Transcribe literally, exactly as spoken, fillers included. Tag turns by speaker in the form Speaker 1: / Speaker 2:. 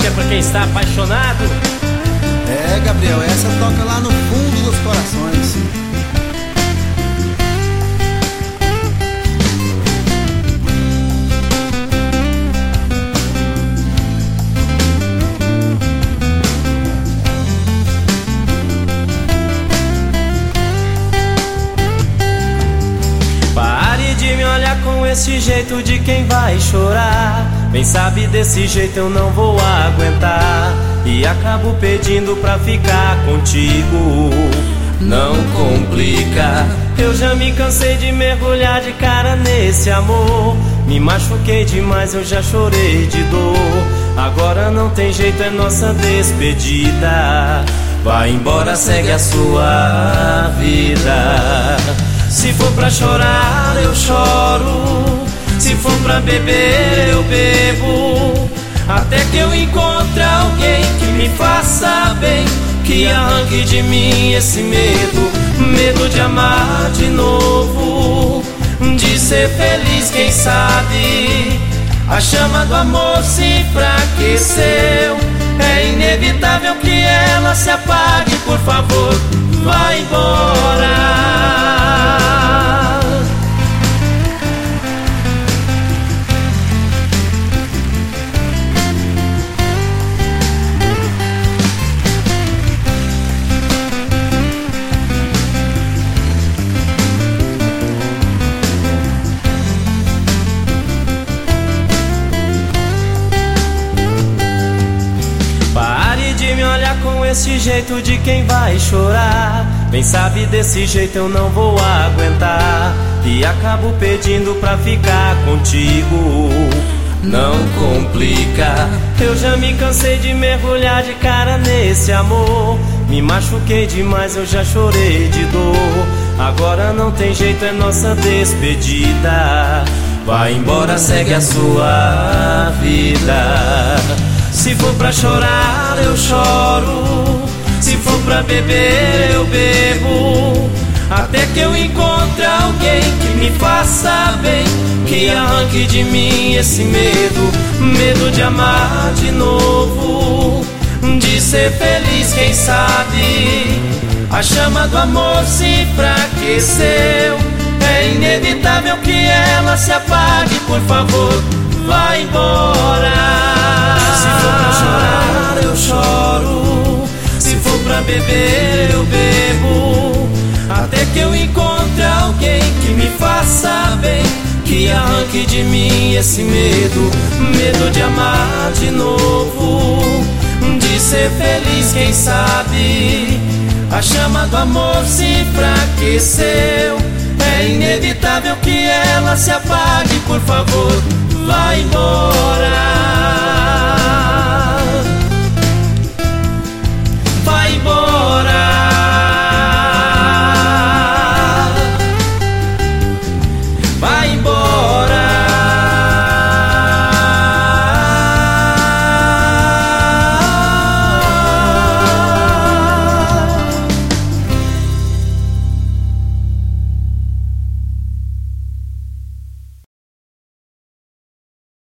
Speaker 1: é pra quem está apaixonado.
Speaker 2: É, Gabriel, essa toca lá no fundo dos corações.
Speaker 1: Pare de me olhar com esse jeito de quem vai chorar. Bem sabe, desse jeito eu não vou aguentar, e acabo pedindo pra ficar contigo. Não complica, eu já me cansei de mergulhar de cara nesse amor. Me machuquei demais, eu já chorei de dor. Agora não tem jeito, é nossa despedida. Vai embora, segue a sua vida. Se for pra chorar, eu choro. Se for pra beber, eu bebo, até que eu encontre alguém que me faça bem, que arranque de mim esse medo. Medo de amar de novo, de ser feliz, quem sabe. A chama do amor se enfraqueceu, é inevitável que ela se apague. Por favor, vai embora. Com esse jeito de quem vai chorar. Bem sabe, desse jeito eu não vou aguentar, e acabo pedindo pra ficar contigo. Não complica, eu já me cansei de mergulhar de cara nesse amor. Me machuquei demais, eu já chorei de dor. Agora não tem jeito, é nossa despedida. Vai embora, segue a sua vida. Se for pra chorar, eu choro. Se for pra beber, eu bebo, até que eu encontre alguém que me faça bem, que arranque de mim esse medo. Medo de amar de novo, de ser feliz, quem sabe. A chama do amor se enfraqueceu, é inevitável que ela se apague. Por favor, vai embora. Se for pra chorar, eu choro. Se for pra beber, eu bebo, até que eu encontre alguém que me faça bem, que arranque de mim esse medo. Medo de amar de novo, de ser feliz, quem sabe. A chama do amor se enfraqueceu, é inevitável que ela se apague. Por favor, vai embora.